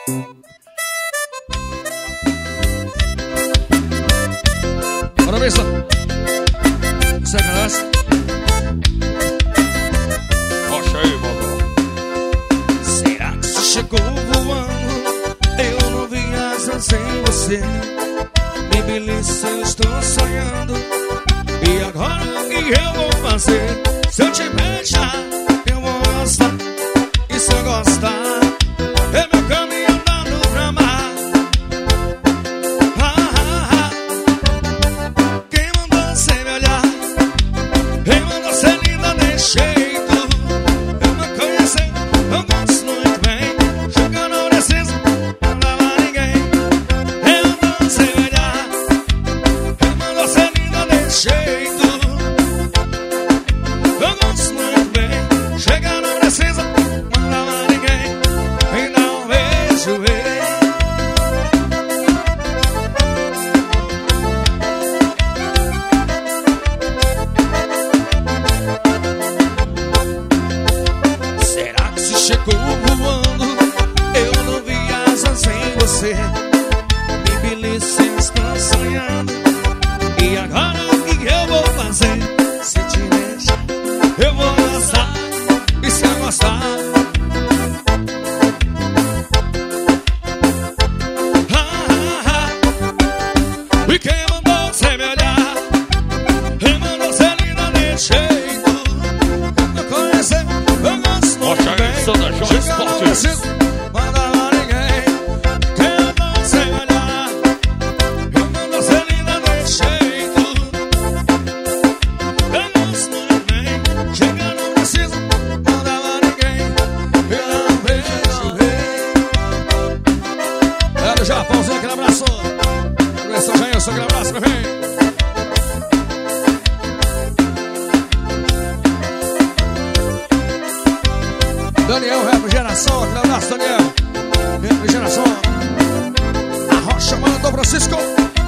Bora ver isso. Segue nós. Rocha aí, Valdão. Será que você chegou voando? Eu não vi asas sem você. Me beleza, eu estou sonhando. E agora o que eu vou fazer? Se eu te beijar, eu vou gostar. E se eu gostar, é meu caminho andando pra mar. Quem mandou você me olhar? Quem mandou ser linda desse jeito? Eu não conheço, eu gosto muito bem. Chega, não preciso mandar a ninguém. Quem mandou você me olhar? Quem mandou ser linda desse jeito? Eu gosto muito bem. Chega, não precisa mandar a ninguém. Me dá um beijo, ei. Será que se chegou voando? Eu não vi asas sem você. Me beleza, estou sonhando. E agora o que eu vou fazer? Se te deixar, eu vou gostar. E se eu gostar, e quem mandou você me olhar? Quem mandou ser linda desse jeito? Não conhece, eu gosto muito Rocha aí, bem. Santa João Chega, não Esportes. preciso mandar a ninguém. Quem mandou você me olhar? Quem mandou ser linda desse jeito? Eu gosto muito bem. Chega, não preciso mandar a ninguém. Eu não vejo, é do Japãozinho, aquele abraço. Professor Jailson, aquele abraço, meu bem. Daniel, refrigeração, aquele abraço, Daniel. Refrigeração. A Rocha, mano, do Francisco.